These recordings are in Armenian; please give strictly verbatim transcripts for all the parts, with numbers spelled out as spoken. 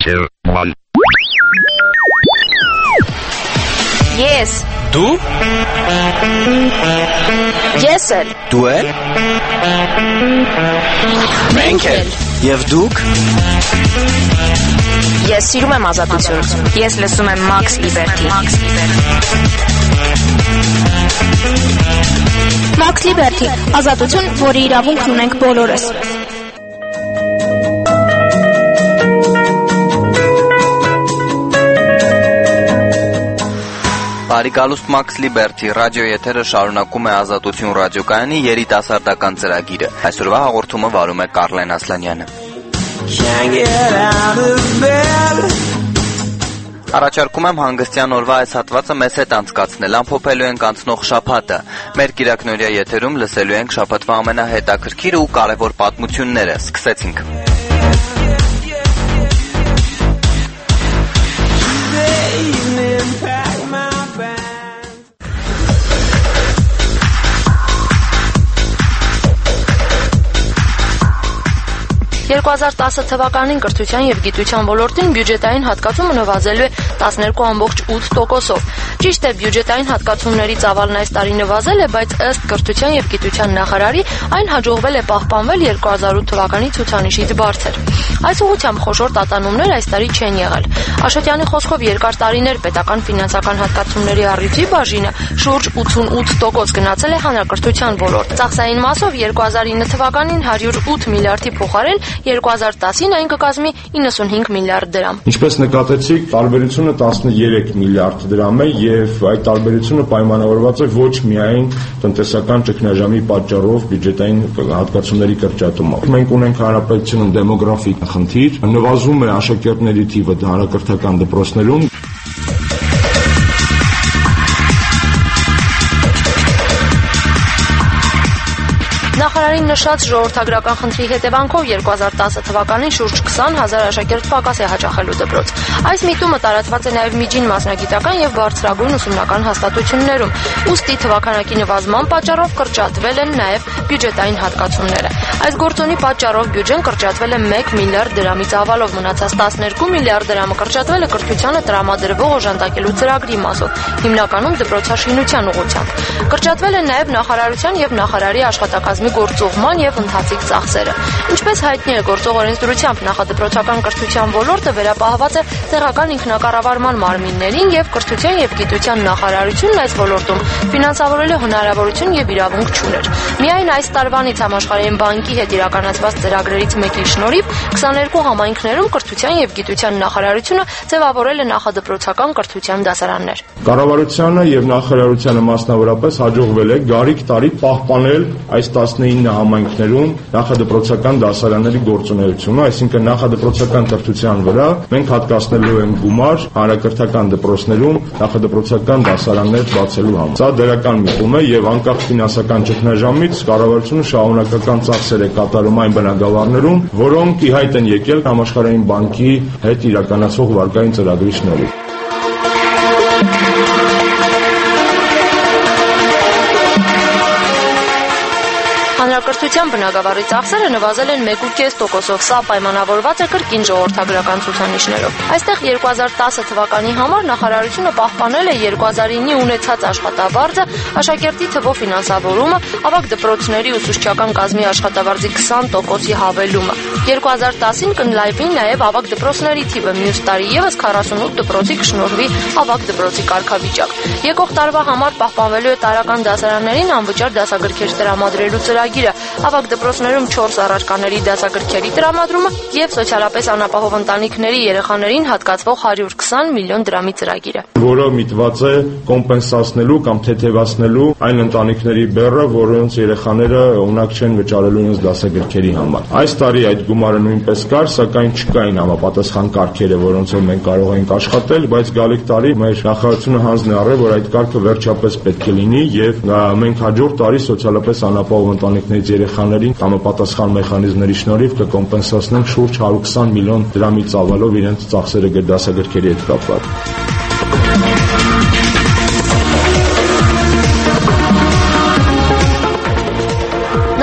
two, one. Yes. Դու? Ես էլ։ Դու էլ? Մենք էլ։ Եվ դուք? Ես սիրում եմ ազատություն։ Ես լսում եմ Max Liberty։ Max Liberty, ազատություն, որի իրավունքն ունենք բոլորս։ Բարիկալուստ Max Liberty ռադիո եթերը շարունակում է Ազատություն ռադիոկայանի երիտասարդական ծրագիրը։ Այսօրվա հաղորդումը վարում է Կարլեն Ասլանյանը։ Առաջարկում եմ հանգստյան օրվա այս հատվածը մեզ հետ անցկացնել, ամփոփելու ենք անցնող շաբաթը։ Մեր կիրակնօրյա եթերում լսելու ենք շաբաթվա ամենահետաքրքիր ու կարևոր պատմությունները։ Սկսեցինք։ երկու հազար տասը թվականին կրթության և գիտության ոլորտին բյուջետային հատկացումը նվազելու է տասներկու կόμμα ութ տոկոսով։ Ճիշտ է, բյուջետային հատկացումների ծավալն այս տարի նվազել է, բայց ըստ կրթության և գիտության նախարարի այն հաջողվել է պահպանվել երկու հազար ութ թվականի ցուցանիշից բարձր։ Այս ուղղությամբ խոշոր տատանումներ այս տարի չեն եղել։ Աշոտյանի խոսքով երկար տարիներ պետական ֆինանսական հատկացումների առիթի բաժինը շուրջ ութսունութ տոկոս գնացել է հանրակրթության ոլորտ։ Ծախսային մասով երկու հազար ինը թվականին հարյուր ութ միլիարդի փոխարեն երկու հազար տասին այն կկազմի իննսունհինգ միլիարդ դրամ։ Ինչպես նկատեցիք, տարբերությունը տասներեք միլիարդ դրամ է եւ այդ տարբերությունը պայմանավորված է ոչ միայն տնտեսական ճգնաժամի պատճառով բյուջետային հատկացումների կրճատումով։ Մենք ունենք հանրապետությունում դեմոգրաֆիկ խնդիր, նվազում է աշակերտների թիվը հանրակրթական դպրոցներում։ Նախարարին նշած ժողովրդագրական խնդրի հետևանքով երկու հազար տասը թվականին շուրջ քսան հազար աշակերտ պակաս է հաճախելու դպրոց։ Այս միտումը տարածված է նաև միջին մասնագիտական և բարձրագույն ուսումնական հաստատություններում։ Ուստի թվաքանակի նվազման պատճառով կրճատվել են նաև բյուջետային հատկացումները։ Այս գործոնի պատճառով բյուջեն կրճատվել է մեկ միլիարդ դրամի ծավալով, մնացած տասներկու միլիարդ դրամը կրճատվել է կրթությանը տրամադրվող օժանդակելու ծրագրի մասով, հիմնականում դպրոցաշինության ուղղությամբ։ Կրճատվել են նաև նախարարության և նախարարի աշխատակազմի գործողման և ընթացիկ ծախսերը։ Ինչպես հայտնի է, գործող օրենսդրությամբ նախադպրոցական կրթության ոլորտը վերապահված է տեղական ինքնակառավարման մարմիններին և կրթության և գիտության նախարարությունն այս ոլորտում ֆինանսավորելու հնարավորություն և իրավունք չուներ։ Միայն այս տարվանից Համաշխարհային բանկի հետ իրականացված ծրագրերից մեկի շնորհիվ քսաներկու համայնքներում կրթության և գիտության նախարարությունը ձևավորել է նախադպրոցական կրթության դասարաններ։ Կառավարությանը և նախարարությանը մասնավորապես հաջողվել է գարիկ տարի պահպանել այս տասնինը համայնքներում նախադպրոցական դասարանների գործունեությունը, այսինքն նախադպրոցական կրթության վրա մենք հատկացնելու ենք գումար հանրակրթական դպրոցներում նախադպրոցական դասարաններ բացելու համար։ Սա դրական միտում է եւ անկախ ֆինանսական ճգնաժամից կառավարությունը շարունակական ծախսեր է կատարում այն բնագավառներում, որոնք ի հայտ են եկել Համաշխարհային բանկի հետ իրականացվող վարկային ծրագրի շնորհիվ։ Հանրակրթության բնագավառի ծախսերը նվազել են մեկ կόμμα պինգ տոկոսով, սա պայմանավորված է կրկին ժողովրդագրական ցուցանիշներով։ Այստեղ երկու հազար տասը թվականի համար նախարարությունը պահպանել է երկու հազար ինը ունեցած աշխատավարձը, աշակերտի թվով ֆինանսավորումը, ավագ դպրոցների ուսուցչական կազմի աշխատավարձի քսան տոկոսի հավելումը։ երկու հազար տասին կընդլայնվի նաև ավագ դպրոցների թիվը, մյուս տարի ևս քառասունութ դպրոցի կշնորհվի ավագ դպրոցի կարգավիճակ։ Եկող տարվա համար պահպանվելու է տարրական դասարաններին անվճար դասագրքեր տրամադրելու ծրագիրը, ավագ դպրոցներում չորս առարկաների դասագրքերի տրամադրումը և սոցիալապես անապահով ընտանիքների երեխաներին հատկացվող հարյուր քսան միլիոն դրամի ծրագիրը, որը միտված է կոմպենսացնելու կամ թեթևացնելու այն ընտանիքների բեռը, որոնց երեխաները ունակ չեն վճարելու իրենց դասագրքերի համար։ Այս տարի այդ գումարը նույնպես կար, սակայն չկային համապատասխան կարգերը, որոնցով մենք կարող ենք աշխատել, բայց գալիք տարի մեր նախարարությունը հանձն է առել, որ այդ կարգը վերջապես պետք է լինի եւ մենք հաջորդ տարի սոցիալապես անապահով ընտանիքներից երեխաներին համապատասխան մեխանիզմների շնորհիվ կկոմպենսացնենք շուրջ հարյուր քսան միլիոն դրամի ծավալով իրենց ծախսերը դասագրքերի հետ կապված։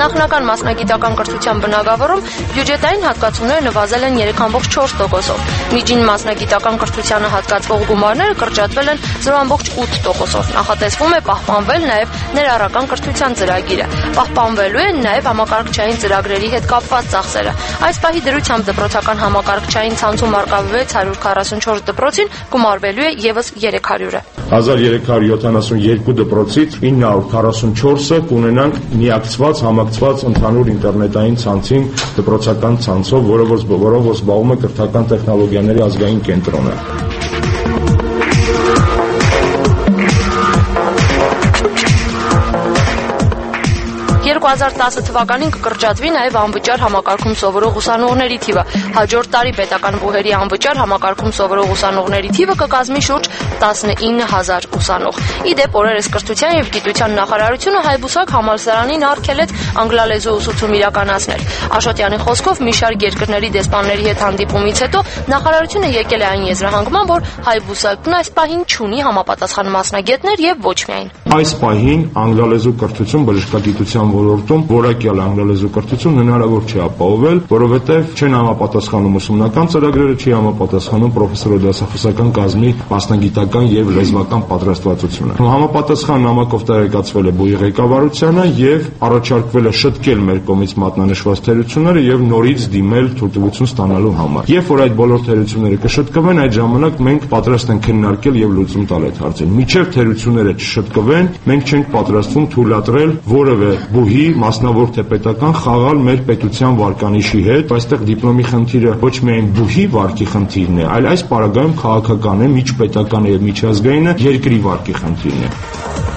Նախնական մասնագիտական կրթության բնագավառում բյուջետային հատկացումները նվազել են երեք կόμμα չորս տոկոսով։ Միջին մասնագիտական կրթությանը հատկացվող գումարները կրճատվել են զրո ամբողջ ութ տոկոսով։ Նախատեսվում է պահպանվել նաև ներառական կրթության ծրագիրը։ Պահպանվելու են նաև համակարգչային ծրագրերի հետ կապված ծախսերը։ Այս պահի դրությամբ դպրոցական համակարգչային ցանցում արկա վեց հարյուր քառասունչորս դպրոցին գումարվելու է ևս երեք հարյուրը։ հազար երեք հարյուր յոթանասունյոթ դպրոցից ինը հարյուր քառասունչորսը կունենանք միակցված, համակցված ընդհանուր ինտերնետային ցանցին դպրոցական ցանցով, որը որով զբաղվում է կրթական տեխնոլոգիաների ազգային կենտրոնը։ երկու հազար տասը թվականին կկրճատվի նաև անվճար համակարգում սովորող ուսանողների թիվը։ Հաջորդ տարի պետական բուհերի անվճար համակարգում սովորող ուսանողների թիվը կկազմի շուրջ տասնինը հազար ուսանող։ Ի դեպ, օրերս կրթության և գիտության նախարարությունը Հայբուսակ համալսարանին արգել է անգլալեզու ուսուցում իրականացնել։ Աշոտյանի խոսքով մի շարք երկրների դեսպանների հետ հանդիպումից հետո նախարարությունը եկել է այն եզրահանգման, որ Հայբուսակն այս պահին չունի համապատասխան մասնագետներ եւ ոչ միայն։ Այս պահին անգլալեզու կրթություն բժշկագիտության ոլորտում որակյալ անգլալեզու կրթություն հնարավոր չի ապահովել, որովհետև չեն համապատասխանում ուսումնական ծրագրերը, չի համապատասխանում պրոֆեսորադասախոսական կազմի մասնագիտական եւ լեզվական պատրաստվածությունը։ Համապատասխան նամակով տեղեկացվել է բուհի ղեկավարությանը եւ առաջարկվել է շտկել մեր կողմից մատնանշված թերությունները եւ նորից դիմել թույլտվություն ստանալու համար։ Երբ որ այդ բոլոր թերությունները կշտկվեն, այդ ժամանակ մենք պատրաստ ենք քննարկել եւ լուծում տալ այդ հարցին։ Մինչեւ թերությունները չշտկվեն, մենք չենք պատրաստվում թույլատրել որևէ բուհի, մասնավոր թե պետական, խաղալ մեր պետության վարկանիշի հետ։ Այստեղ դիպլոմի խնդիրը ոչ միայն բուհի վարկի խնդիրն է, այլ այս պարագայում քաղաքական է, միջպետական է եւ միջազգայինը երկրի վարկի խնդիրն է։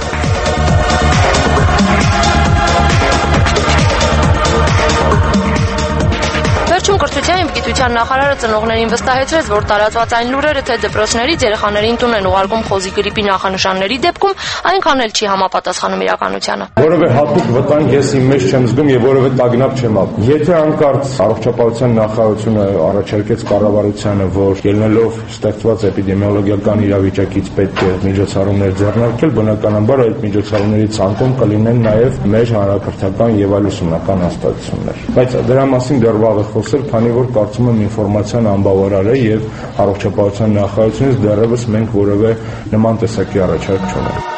Կրթության և գիտության նախարարը ծնողներին վստահեցրեց, որ տարածված այն լուրերը, թե դպրոցներից երեխաներին տուն են ուղարկում խոզի գրիպի նախանշանների դեպքում, այնքան էլ չի համապատասխանում իրականությանը։ Որևէ հատուկ վտանգ ես իմ մեջ չեմ զգում եւ որևէ տագնապ չեմ ապրում։ Եթե անկարծ առողջապահության նախարարությունը առաջարկեց կառավարությանը, որ ելնելով ստեղծված էպիդեմիոլոգիական իրավիճակից պետք է միջոցառումներ ձեռնարկել, բնականաբար այդ միջոցառումների ցանկում կլինեն նաեւ մեր հանրակրթական եւ այլ ուսումնական հաստատություններ։ Բայց դրա մասին դեռ վաղ է խոսել, քանի որ կարծում եմ ինֆորմացիան անբավարար է եւ առողջապահության նախարարությունից դեռևս մենք որևէ նման տեսակի առաջարկ չունենք։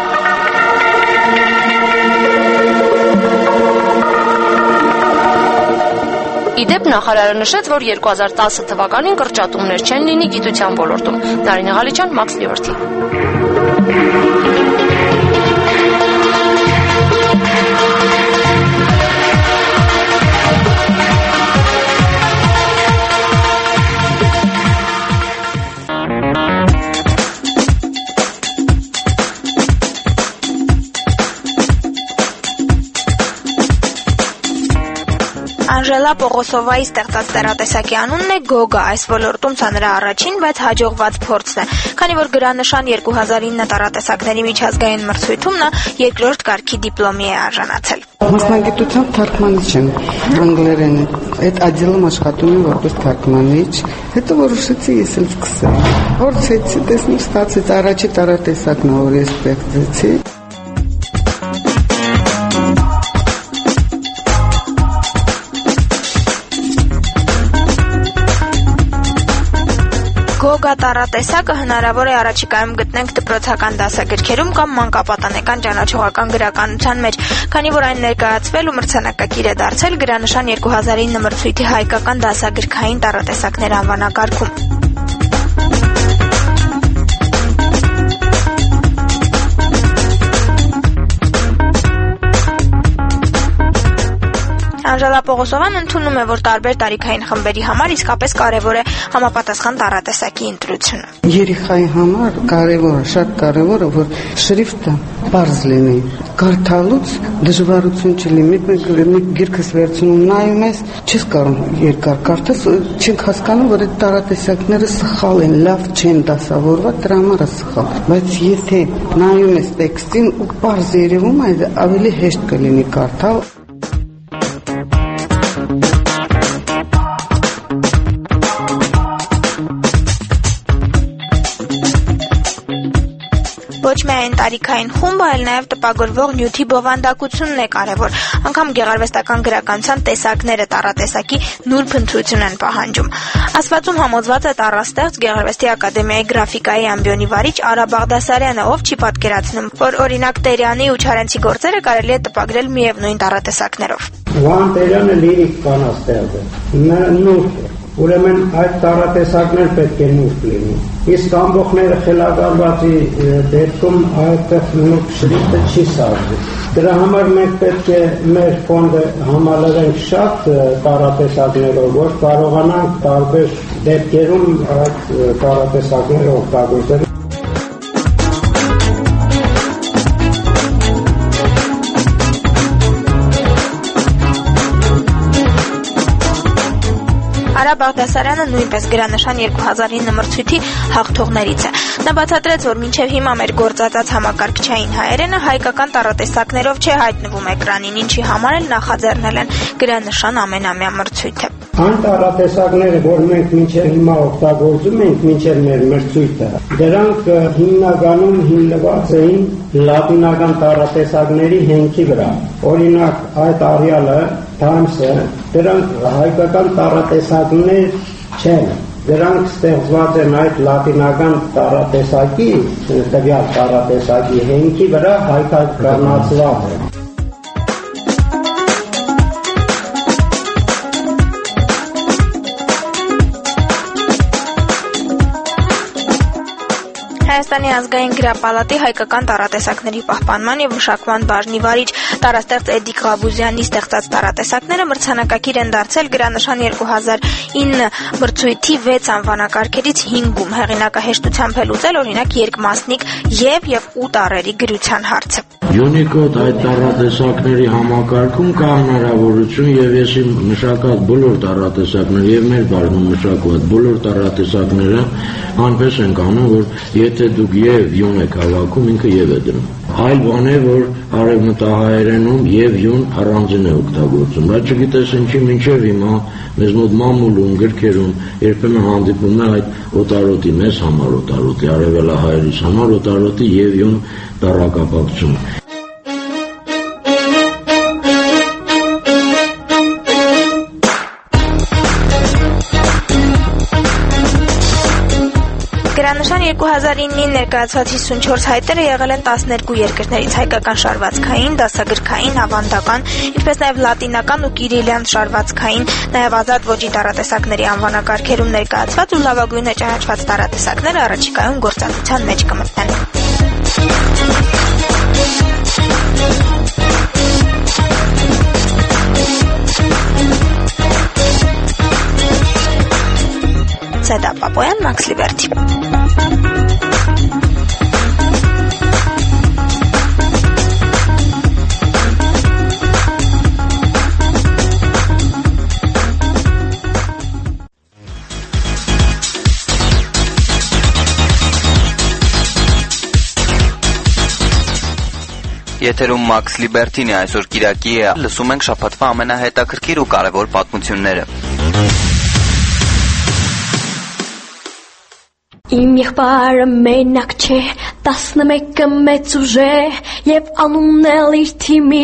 Իդեպ նախարարը նշեց, որ երկու հազար տասը թվականին կրճատումներ չեն լինի գիտության ոլորտում։ Նարինե Ղալիչյան, Max Liberty։ Անժելա Պողոսովայի ստեղծած տերատեսակի անունն է Գոգա, այս ոլորտում սա նրա առաջին, բայց հաջողված փորձն է, քանի որ գրանշան երկու հազար ինը տերատեսակների միջազգային մրցույթում նա երկրորդ կարգի դիպլոմի է արժանացել։ Մասնագիտությամբ թարգմանիչ եմ, անգլերեն այդ ադիլում աշխատում եմ որպես թարգմանիչ, հետո որոշեցի ես էլ սկսել։ Փորձեցի, տեսնում ստացեց առաջի տերատեսակն ա, որ ես ստեղծեցի։ Գոգա տառատեսակը հնարավոր է առաջիկայում գտնենք դպրոցական դասագրքերում կամ մանկապատանեկան ճանաչողական գրականության մեջ, քանի որ այն ներկայացվել ու մրցանակակիր է դարձել գրանշան երկու հազար ինը մրցույթի հայկական դասագրքային տառատեսակներ անվանակարգում։ Անժելա Պողոսովան ընդունում է, որ տարբեր տարիքային խմբերի համար իսկապես կարևոր է համապատասխան տառատեսակի ընտրությունը։ Երեխայի համար կարևոր է, շատ կարևոր է, որ շրիֆտը բարձ լինի, կարդալուց դժվարություն չլինի։ Մեկ գիրքս վերցնում նայում ես, չես կարող երկար կարդալ, չենք հասկանում, որ այդ տառատեսակները սխալ են, լավ չեն դասավորված, դրա համար է սխալ։ Բայց եթե նայում ես տեքստին ու բարձ երևում է, ավելի հեշտ կլինի կարդալ։ Ոչ միայն տարիքային խումբը, այլ նաև տպագրվող նյութի բովանդակությունն է կարևոր։ Անգամ գեղարվեստական գրականության տեսակները տառատեսակի նուրբ ընտրություն են պահանջում։ Ասվածում համոզված է տառաստեղծ Գեղարվեստի ակադեմիայի գրաֆիկայի ամբիոնի վարիչ Արա Բաղդասարյանը, ով չի պատկերացնում, որ օրինակ Տերյանի ու Չարենցի գործերը կարելի է տպագրել միևնույն տառատեսակներով։ Վան Տերյանը լիրիկ բանաստեղծ է, նուրբ է։ Ուրեմն այդ տառատեսակներ պետք է նուրբ լինի։ Իսկ ամբողջները խելագարվածի դեպքում այդտեղ նուրբ շրիֆտը չի սարժի։ Դրա համար մենք պետք է մեր ֆոնդը համալրենք շատ տառատեսակներով, որ կարողանանք տարբեր դեպքերում այդ տառատեսակները օգտագործել։ Արա Բաղդասարյանը նույնպես գրանշան երկու հազար ինը մրցույթի հաղթողներից է։ Նա բացատրեց, որ մինչև հիմա մեր գործածած համակարգչային հայերենը հայկական տառատեսակներով չէ հայտնվում էկրանին, ինչի համար էլ նախաձեռնել են գրանշան ամենամյա մրցույթը։ Այն տառատեսակները, որ մենք մինչև հիմա օգտագործում ենք, մինչև մեր մրցույթը, դրանք հիմնականում հիմնված էին լատինական տառատեսակների հենքի վրա։ Օրինակ, այդ արյալը, Times-ը, դրանք հայկական տառատեսակներ չեն։ Դրանք ստեղծված են այդ լատինական տառատեսակի, տվյալ տառատեսակի հենքի վրա հայկականացված են։ Հայաստանի ազգային գրապալատի հայկական տառատեսակների պահպանման եւ մշակման բաժնի վարիչ տարաստեղծ Էդիկ Ղաբուզյանի ստեղծած տառատեսակները մրցանակակիր են դարձել գրանշան երկու հազար ինը մրցույթի վեց անվանակարգերից հինգում։ Հեղինակահեշտությամբ է լուծել օրինակ երկմասնիկ եւ եւ ու տառերի գրության հարցը։ Unicode այդ տառատեսակների համակարգում կա հնարավորություն եւ ես իմ մշակած բոլոր տառատեսակները եւ մեր բաժնում մշակված բոլոր տառատեսակները անպես ենք անում, որ եթե դուք եւ յուն եք հավաքում, ինքը եւ է դնում։ Այլ բան է, որ արևմտահայերենում եւ յուն առանձին է օգտագործում։ Բայց չգիտես ինչի մինչեւ հիմա մեզ մոտ մամուլում, գրքերում երբեմն հանդիպում է այդ օտարոտի, մեզ համար օտարոտի, արևելահայերիս համար օտարոտի եւ յուն տառակապակցում։ Գրանշան երկու հազար ինին ներկայացված հիսունչորս հայտերը եղել են տասներկու երկրներից՝ հայկական շարվածքային, դասագրքային, ավանդական, ինչպես նաև լատինական ու կիրիլյան շարվածքային, նաև ազատ ոճի տառատեսակների անվանակարգերում ներկայացված ու լավագույնը ճանաչված տառատեսակները առաջիկայում գործածության մեջ կմտնեն։ Սեդա Պապոյան, Մաքս Լիբերթի։ Եթերում Մաքս Լիբերթին է, այսօր կիրակի է, լսում ենք շաբաթվա ամենահետաքրքիր ու կարևոր պատմությունները։ Իմ եղբայրը մենակ չէ, տասնմեկը մեծ ուժ է, եւ անունն էլ իր թիմի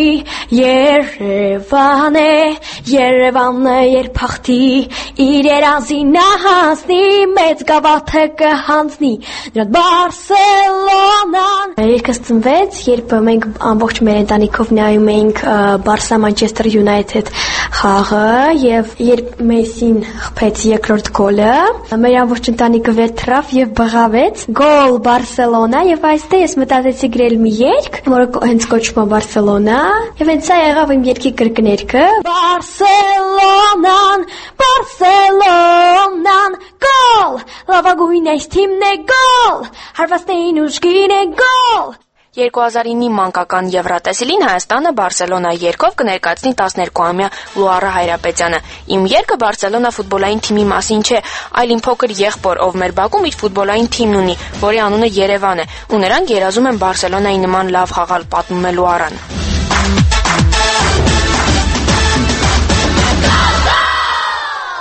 Երևան է, Երևանը երբ հաղթի, իր երազին նա հասնի, մեծ գավաթը կհանձնի, նրան Բարսելոնան։ Երգս ծնվեց, երբ մենք ամբողջ մեր ընտանիքով նայում էինք Բարսա Մանչեսթեր Յունայթեդ խաղը, եւ երբ Մեսին խփեց երկրորդ գոլը, մեր ամբողջ ընտանիքը վեր թռավ եւ բղավեց գոլ Բարսելոնա, եւ այստեղ ես մտածեցի գրել մի երգ, որը հենց կոչվում է Բարսելոնա, եւ հենց սա եղավ իմ երգի կրկներգը։ Բարսելոնան, Բարսելոնան, գոլ, լավագույն այս թիմն է գոլ, հարվածներին ուժգին է գոլ։ երկու հազար ինի մանկական Եվրատեսիլին Հայաստանը Բարսելոնա երգով կներկայացնի տասներկուամյա Լուարա Հայրապետյանը։ Իմ երգը Բարսելոնա ֆուտբոլային թիմի մասին չէ, այլ իմ փոքր եղբոր, ով մեր բակում իր ֆուտբոլային թիմն ունի, որի անունը Երևան է, ու նրանք երազում են Բարսելոնայի նման լավ խաղալ, պատմում է Լուարան։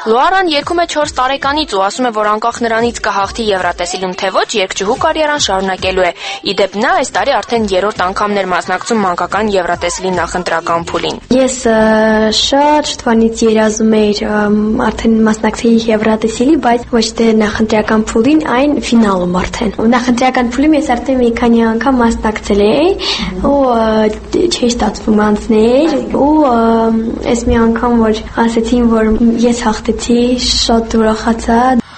Լուարան երգում է չորս տարեկանից ու ասում է, որ անկախ նրանից կհաղթի Եվրատեսիլում թե ոչ, երգչուհու կարիերան շարունակելու է։ Ի դեպ նա այս տարի արդեն երրորդ անգամն էր մասնակցում մանկական Եվրատեսիլի նախընտրական փուլին։ Ես շատ շուտվանից երազում էի արդեն մասնակցեի Եվրատեսիլի, բայց ոչ թե նախընտրական փուլին, այն ֆինալում արդեն։ Նախընտրական փուլում ես արդեն մի քանի անգամ մասնակցել էի ու չի ստացվում անցնել ու այս մի անգամ որ ասեցին, որ ես հաղթեցի, շատ ուրախացա։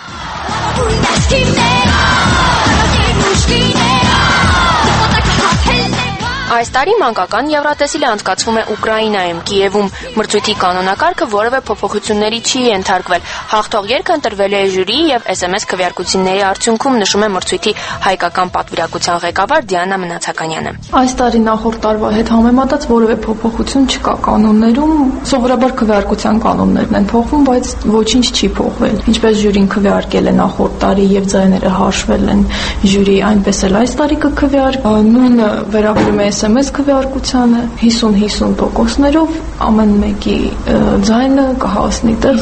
Այս տարի մանկական Եվրատեսիլը անցկացվում է Ուկրաինայում, Կիևում։ Մրցույթի կանոնակարգը որևէ փոփոխությունների չի ենթարկվել։ Հաղթող երգը ընտրվել է ժյուրիի եւ էս էմ էս քվեարկությունների արդյունքում, նշում է մրցույթի հայկական պատվիրակության ղեկավար Դիանա Մնացականյանը։ Այս տարի նախորդ տարվա հետ համեմատած որևէ փոփոխություն չկա կանոններում, սովորաբար քվեարկության կանոններն են փոխվում, բայց ոչինչ չի փոխվել։ Ինչպես ժյուրին քվեարկել է նախորդ տարի եւ ձայները հաշվել են ժյուրի, այնպես էլ այս տարի կքվեարկվի։ Նույնը վերաբերում է էս էմ էս քվեարկությանը հիսուն հիսուն տոկոսներով ամեն մեկի ձայնը կհասնի տեղ։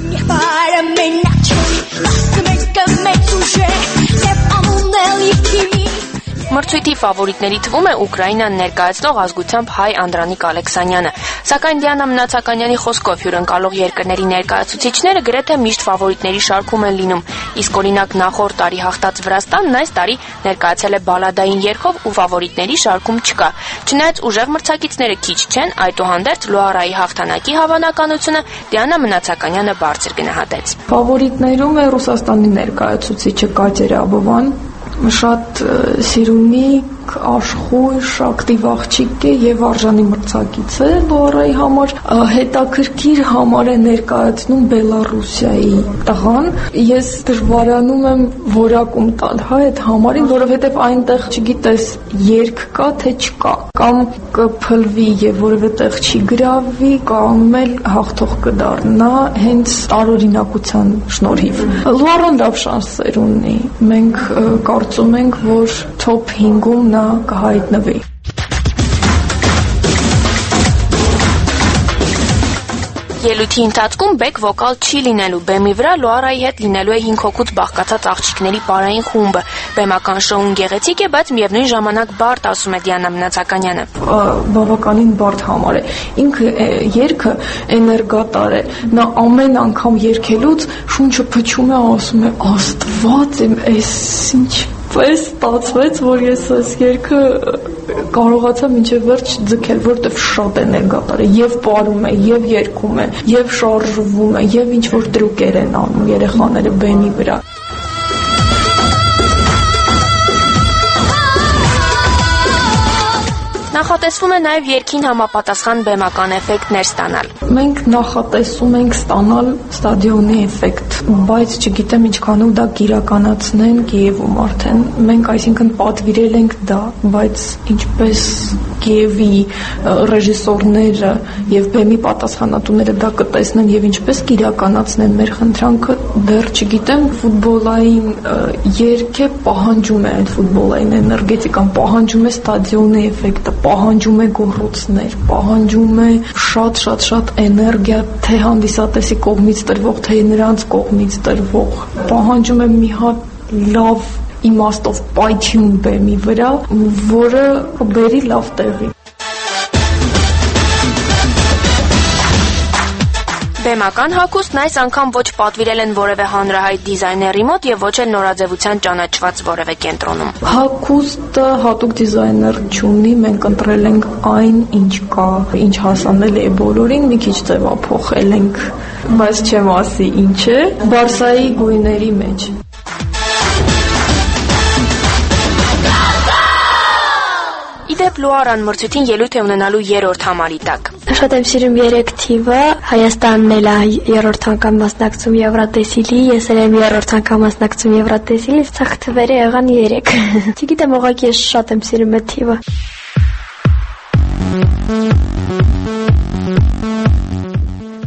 Մրցույթի ֆավորիտների թվում է Ուկրաինան ներկայացնող ազգությամբ հայ Անդրանիկ Ալեքսանյանը, սակայն Դիանա Մնացականյանի խոսքով հյուրընկալող երկրների ներկայացուցիչները գրեթե միշտ ֆավորիտների շարքում են լինում, իսկ օրինակ նախորդ տարի հաղթած Վրաստանն այս տարի ներկայացել է բալադային երգով ու ֆավորիտների շարքում չկա։ Չնայած ուժեղ մրցակիցները քիչ չեն, այդուհանդերձ Լուարայի հաղթանակի հավանականությունը Դիանա Մնացականյանը բարձր գնահատեց։ Ֆավորիտներում է Ռուսաստանի ներկայացուցիչը Կատերա Աբովան, շատ սիրունիկ, աշխույժ, ակտիվ աղջիկ է եւ արժանի մրցակից է Լուարայի համար։ Հետաքրքիր համար է ներկայացնում Բելառուսիայի տղան։ Ես դժվարանում եմ որակում տալ հա այդ համարին, որովհետեւ այնտեղ չգիտես երկ կա թե չկա, կամ կփլվի եւ որևէ տեղ չի գրավի, կամ էլ հաղթող կդառնա հենց տարօրինակության շնորհիվ։ Լուարան լավ շանսեր ունի։ Մենք կարծում ենք, որ top հինգում նա կհայտնվի։ Ելույթի ընթացքում բեք վոկալ չի լինելու, բեմի վրա Լուարայի հետ լինելու է հինգ հոգուց բաղկացած աղջիկների պարային խումբը։ Բեմական շոուն գեղեցիկ է, բայց միևնույն ժամանակ բարդ, ասում է Դիանա Մնացականյանը։ Բավականին բարդ համար է։ Ինքը երգը էներգատար է։ Նա ամեն անգամ երգելուց շունչը փչում է, ասում է Աստված իմ, էս ինչ պես ստացվեց, որ ես այս երգը կարողացա մինչև վերջ ձգել, որտեվ շատ էներգատար է, եւ պարում է, եւ երգում է, եւ շարժվում է, եւ ինչ որ տրուկեր են անում երեխաները բեմի վրա։ Նախատեսվում է նաև երգին համապատասխան բեմական էֆեկտներ ստանալ։ Մենք նախատեսում ենք ստանալ ստադիոնի էֆեկտ, բայց չգիտեմ ինչքանով դա կիրականացնեն Կիևում արդեն։ Մենք այսինքն պատվիրել ենք դա, բայց ինչպես Կիևի ռեժիսորները եւ բեմի պատասխանատուները դա կտեսնեն եւ ինչպես կիրականացնեն մեր խնդրանքը, դեռ չգիտեմ։ Ֆուտբոլային երգը պահանջում է այդ ֆուտբոլային էներգետիկան, պահանջում է ստադիոնի էֆեկտը, պահանջում է գոռոցներ, պահանջում է շատ-շատ-շատ էներգիա, թե հանդիսատեսի կողմից տրվող, թե նրանց կողմից տրվող, պահանջում է մի հատ լավ իմաստով պայթյուն բեմի վրա, որը կբերի լավ տեղի։ Բեմական հագուստն այս անգամ ոչ պատվիրել են որևէ հանրահայտ դիզայների մոտ եւ ոչ էլ նորաձևության ճանաչված որևէ կենտրոնում։ Հագուստը հատուկ դիզայներ չունի, մենք ընտրել ենք այն, ինչ կա, ինչ հասանելի է բոլորին, մի քիչ ձևափոխել ենք, բայց չեմ ասի ինչ է, Բարսայի գույների մեջ։ Իդեպ Լուարան մրցույթին ելույթ է ունենալու երրորդ համարի տակ։ Շատ եմ սիրում երեք թիվը, Հայաստանն էլ է երրորդ անգամ մասնակցում Եվրատեսիլի, ես էլ եմ երրորդ անգամ մասնակցում Եվրատեսիլի, ցախ թվերը եղան երեք։ Չգիտեմ, ուղղակի ես շատ եմ սիրում այդ թիվը։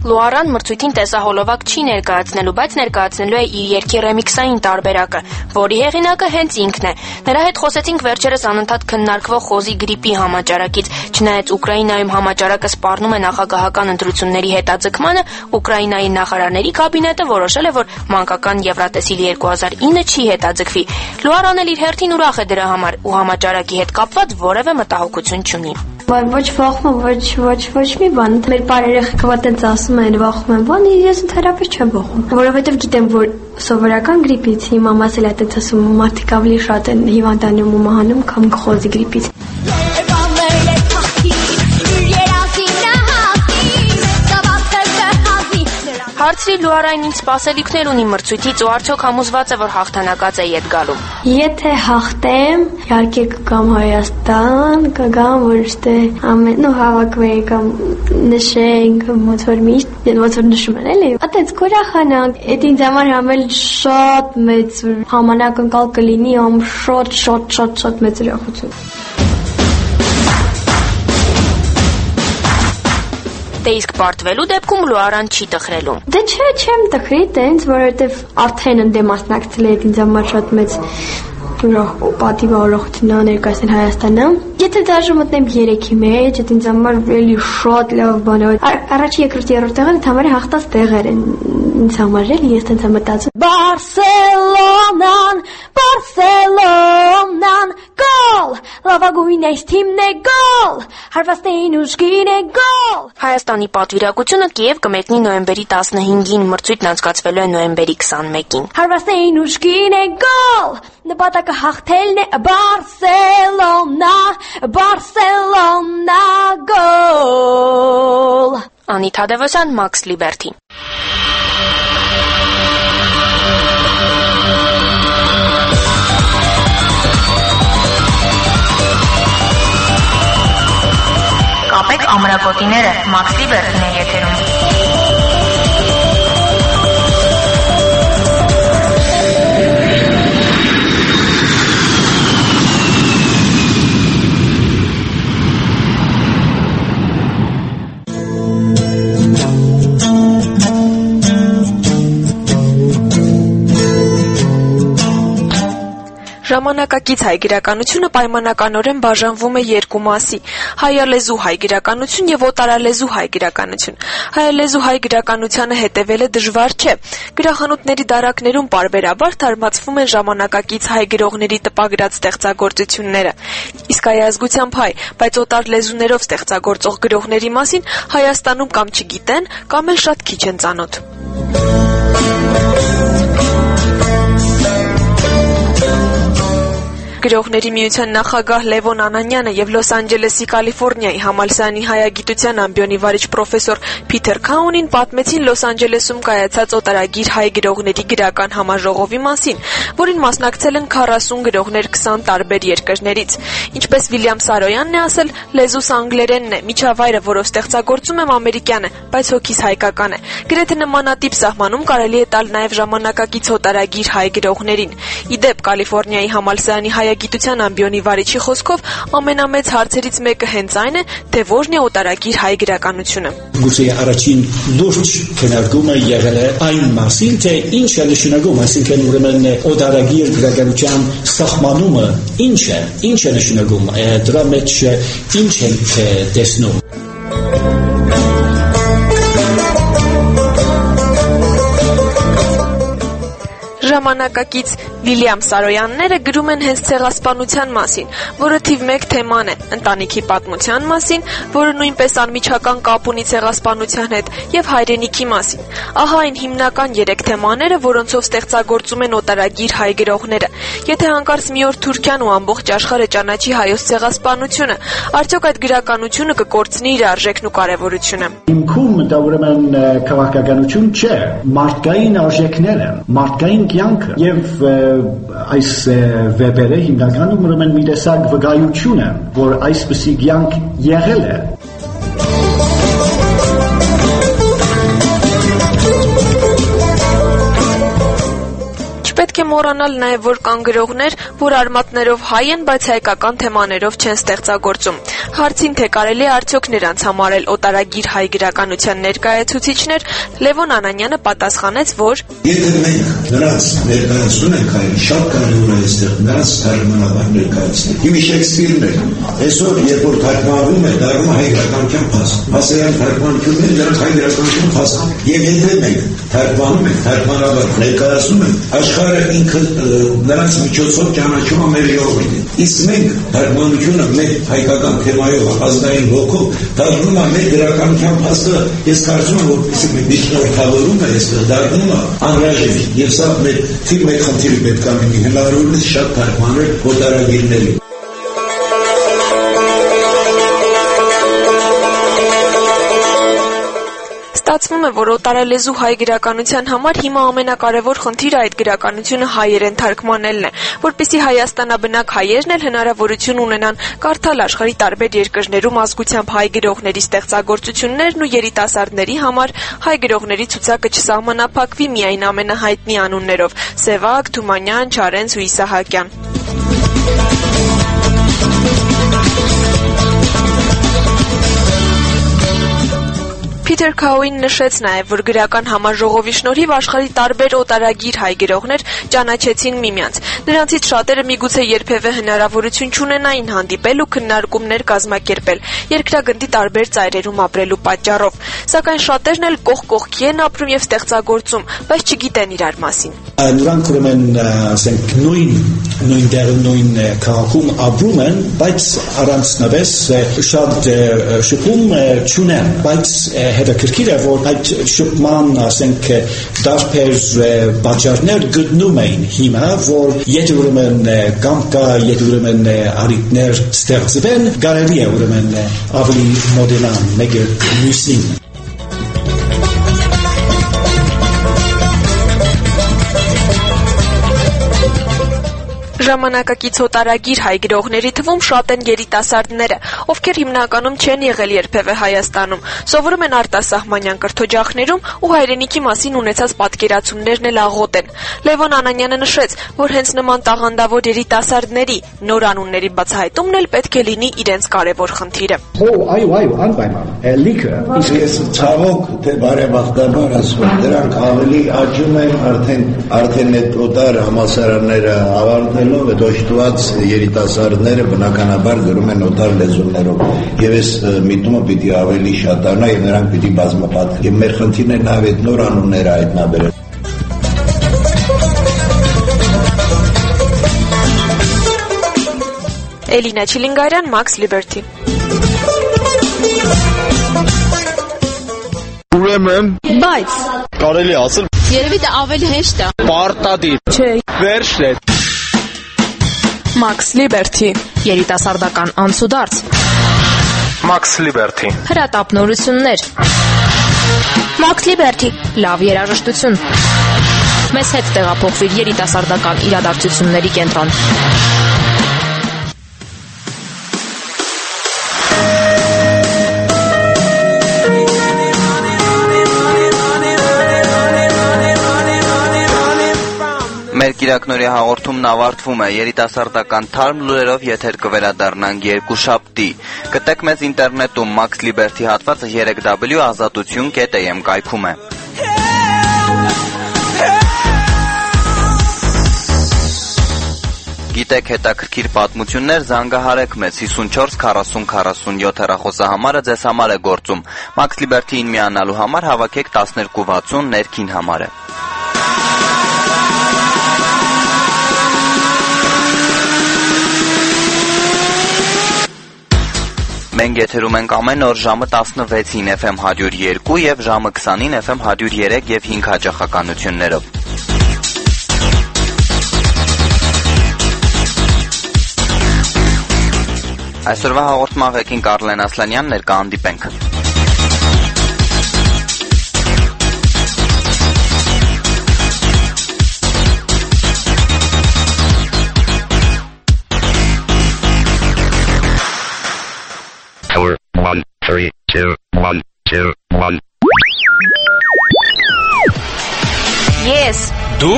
Լուարան մրցույթին տեսահոլովակ չի ներկայացնելու, բայց ներկայացնելու է իր երգի ռեմիքսային տարբերակը, որի հեղինակը հենց ինքն է։ Նրա հետ խոսեցինք վերջերս անընդհատ քննարկվող խոզի գրիպի համաճարակից։ Չնայած Ուկրաինայում համաճարակը սպառնում է նախագահական ընտրությունների հետաձգմանը, Ուկրաինայի նախարարների կաբինետը որոշել է, որ մանկական Եվրատեսիլ երկու հազար ինը չի հետաձգվի։ Լուարան էլ իր հերթին ուրախ է դրա համար ու համաճարակի հետ կապված որևէ մտահոգություն չունի։ Ոչ վախում, ոչ ոչ ոչ մի բան։ Մեր բարերեխեքը ոտենց ասում են վախում են, բան ես ընդհանրապես չեմ վախում, որովհետև գիտեմ, որ սովորական գրիպից հիմա մասել է այդպես ասում, մարդիկ ավելի շատ են հիվանդանում ու մահանում, քան խոզի գրիպից։ Հարցրի Լուարային ինչ սպասելիքներ ունի մրցույթից ու արդյոք համոզված է, որ հաղթանակած է ետ գալու։ Եթե հաղթեմ, իհարկե կգամ Հայաստան, կգամ որտե ամեն ու հավաքվենք կամ նշենք, ոնց որ միշտ, ոնց որ նշում են, էլի։ Այդպես կուրախանանք, այդ ինձ համար համել շատ մեծ համանակնկալ կլինի, ամ շատ շատ շատ շատ մեծ ուրախություն։ Դե իսկ պարտվելու դեպքում Լուարան չի տխրելու։ Դե չէ, չեմ տխրի, տենց, որովհետև արդեն ընդեմ մասնակցել եմ ինձ համար շատ մեծ պատիվ ուրախություն ներկայացնել Հայաստանը։ Եթե դաժե մտնեմ երեքի մեջ, այդ ինձ համար էլի շատ լավ բան է։ Առաջի, երկրորդ, երրորդ տեղը ինձ համար հաղթած տեղեր են ինձ համար էլի, ես տենց եմ մտածում։ Բարսելոնան, Բարսելոնան, գոլ, լավագույն այս թիմն է գոլ, հարվածներին ուժգին է գոլ։ Հայաստանի պատվիրակությունը Կիև կմեկնի նոյեմբերի տասնհինգին, մրցույթն անցկացվելու է նոյեմբերի քսանմեկին։ Հարվածներին ուժգին է գոլ, նպատակը հաղթելն է Բարսելոնա, Բարսելոնա գոլ։ Անի Թադևոսյան, Մաքս Լիբերթի։ Կապեք ամրագոտիները, Մաքս Լիբերթին է եթերում։ Ժամանակակից հայ գրականությունը պայմանականորեն բաժանվում է երկու մասի՝ հայալեզու հայ գրականություն եւ օտարալեզու հայ գրականություն։ Հայալեզու հայ գրականությանը հետևելը դժվար չէ։ Գրախանութների դարակներում պարբերաբար թարմացվում են ժամանակակից հայ գրողների տպագրած ստեղծագործությունները։ Իսկ հայազգությամբ հայ, բայց օտար լեզուներով ստեղծագործող գրողների մասին Հայաստանում կամ չգիտեն, կամ էլ շատ քիչ են ծանոթ։ Գրողների միության նախագահ Լևոն Անանյանը եւ Լոս Անջելեսի Կալիֆոռնիայի համալսարանի հայագիտության ամբիոնի վարիչ պրոֆեսոր Փիթեր Քաունին պատմեցին Լոս Անջելեսում կայացած օտարագիր հայ գրողների գրական համաժողովի մասին, որին մասնակցել են քառասուն գրողներ քսան տարբեր երկրներից։ Ինչպես Վիլյամ Սարոյանն է ասել, լեզուս անգլերենն է, միջավայրը, որով ստեղծագործում եմ, ամերիկյան է, բայց հոգիս հայկական է։ Գրեթե նմանատիպ սահմանում կարելի է տալ նաեւ ժամանակակից օտարագիր հայ գրողներին։ Իդեպ Կալիֆոռնիայի համալսարանի հայագիտության ամբիոնի վարիչի խոսքով ամենամեծ հարցերից մեկը հենց այն է, թե որն է օտարագիր հայ գրականությունը։ Գուցե առաջին լուրջ քննարկումը եղել է այն մասին, թե ինչ է նշանակում, այսինքն ուրեմն օտարագիր գրականության սահմանումը ինչ է, ինչ է նշանակում, դրա մեջ ինչ են տեսնում։ Ժամանակակից Վիլյամ Սարոյանները գրում են հենց ցեղասպանության մասին, որը թիվ մեկ թեման է, ընտանիքի պատմության մասին, որը նույնպես անմիջական կապ ունի ցեղասպանության հետ, եւ հայրենիքի մասին։ Ահա այն հիմնական երեք թեմաները, որոնցով ստեղծագործում են օտարագիր հայ գրողները։ Եթե հանկարծ մի օր Թուրքիան ու ամբողջ աշխարհը ճանաչի հայոց ցեղասպանությունը, արդյոք այդ գրականությունը կկորցնի իր արժեքն ու կարևորությունը։ Հիմքում դա ուրեմն քաղաքականություն չէ, մարդկային արժեքները, մարդկային կյանքը եւ այս վեպերը հիմնականում ուրեմն մի տեսակ վկայություն է, որ այսպիսի կյանք եղել է։ Չպետք է մոռանալ նաև, որ կան գրողներ, որ արմատներով հայ են, բայց հայկական թեմաներով չեն ստեղծագործում։ Հարցին, թե կարելի է արդյոք նրանց համարել օտարագիր հայ գրականության ներկայացուցիչներ, Լևոն Անանյանը պատասխանեց, որ եթե մենք նրանց ներկայացնում ենք այլ, շատ կարևոր է այստեղ նրանց թարգմանաբար ներկայացնել։ Հիմի Շեքսպիրն է, այսօր երբ որ թարգմանվում է, դառնում հայ գրականության փաստ։ Հասարակ թարգմանությունները նրանց հայ գրականության փաստն է։ Եվ եթե մենք թարգմանում ենք, թարգմանաբար ներկայացնում ենք, աշխարհը ինքը նրանց միջոցով ճանաչում է մեր ժողովրդին։ Իսկ մենք թարգմանությունը մեր հայկական թեմայով, ազգային ոգով դառնում է մեր գրականության փաստը, ես կարծում եմ, որպեսզի մենք միջնորդավորում է, այստեղ դառնում է անհրաժեշտ։ Եվ սա մեր թիվ մեկ խնդիրը պետք է լինի, հնարավորինս շատ թարգմանել օտարագիրների։ Ստացվում է, որ օտարալեզու հայ գրականության համար հիմա ամենակարևոր խնդիրը այդ գրականությունը հայերեն թարգմանելն է, որպեսզի հայաստանաբնակ հայերն էլ հնարավորություն ունենան կարդալ աշխարհի տարբեր երկրներում ազգությամբ հայ գրողների ստեղծագործություններն ու երիտասարդների համար հայ գրողների ցուցակը չսահմանափակվի միայն ամենահայտնի անուններով՝ Սևակ, Թումանյան, Չարենց ու Իսահակյան։ Փիթեր Քաուին նշեց նաև, որ գրական համաժողովի շնորհիվ աշխարհի տարբեր օտարագիր հայ գրողներ ճանաչեցին միմյանց։ Նրանցից շատերը միգուցե երբևէ հնարավորություն չունենային հանդիպել ու քննարկումներ կազմակերպել երկրագնդի տարբեր ծայրերում ապրելու պատճառով, սակայն շատերն էլ կողք կողքի են ապրում եւ ստեղծագործում, բայց չգիտեն իրար մասին։ Նրանք ուրեմն ասենք նույն նույն դերում նույն քաղաքում ապրում են, բայց առանձնապես շատ շփում չունեն, բայց հետաքրքիր է, որ այդ շփման, ասենք, տարբեր պատճառներ գտնում էին հիմա, որ եթե ուրեմն կամ կա, եթե ուրեմն առիթներ ստեղծվեն, կարելի է ուրեմն ավելի մոդելան մեկը մյուսին։ Ժամանակակից օտարագիր հայ գրողների թվում շատ են երիտասարդները, ովքեր հիմնականում չեն եղել երբևէ Հայաստանում, սովորում են արտասահմանյան կրթօջախներում ու հայրենիքի մասին ունեցած պատկերացումներն էլ աղոտ են։ Լևոն Անանյանը նշեց, որ հենց նման տաղանդավոր երիտասարդների նոր անունների բացահայտումն էլ պետք է լինի իրենց կարևոր խնդիրը։ Օ, այո, այո, անպայման։ Լիքը, իսկ ես ցավոք թե բարեբախտաբար ասում, դրանք ավելի աճում են արդեն արդեն այդ օտար համալսարանները ավարտել այդ օժտված երիտասարդները բնականաբար գրում են օտար լեզուներով եւ այս միտումը պիտի ավելի շատանա եւ նրանք պիտի բազմապատկվեն եւ մեր խնդիրն է նաեւ այդ նոր անունները հայտնաբերել։ Էլինա Չիլինգարյան, Max Liberty։ Ուրեմն, բայց կարելի ասել երևի դա ավելի հեշտ է։ Պարտադիր։ Չէ։ Վերջն է։ Max Liberty, երիտասարդական անցուդարձ։ Max Liberty, հրատապնորություններ։ Max Liberty, լավ երաժշտություն։ Մեզ հետ տեղափոխվիր երիտասարդական իրադարձությունների կենտրոն։ Մեր կիրակնորի հաղորդումն ավարտվում է, երիտասարդական թարմ լուրերով եթեր կվերադառնանք երկուշաբթի։ Գտեք մեզ ինտերնետում Max Liberty հատվածը երեք w ազատություն կետ am կայքում է։ Գիտեք հետաքրքիր պատմություններ, զանգահարեք մեզ հիսունչորս քառասուն քառասունյոթ հեռախոսահամարը ձեզ համար է գործում։ Max Liberty-ին միանալու համար հավաքեք տասներկու վաթսուն ներքին համարը։ Մենք եթերում ենք ամեն օր ժամը տասնվեցին F M հարյուր երկու եւ ժամը քսանին F M հարյուր երեք եւ հինգ հաճախականություններով։ Այսօրվա հաղորդման ղեկին Կարլեն Ասլանյան, ներկա հանդիպենք։ One, three, two, one, two, one. Yes. Դու?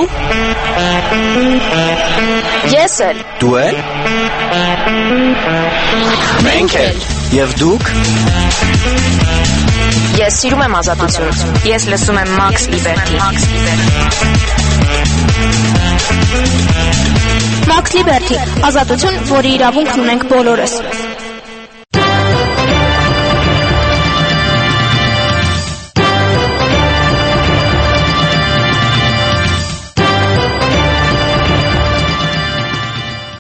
Ես էլ։ Դու էլ? Մենք էլ։ Եվ դուք? Ես սիրում եմ ազատություն։ Ես լսում եմ Max Liberty։ Max Liberty, ազատություն, որի իրավունքն ունենք բոլորս։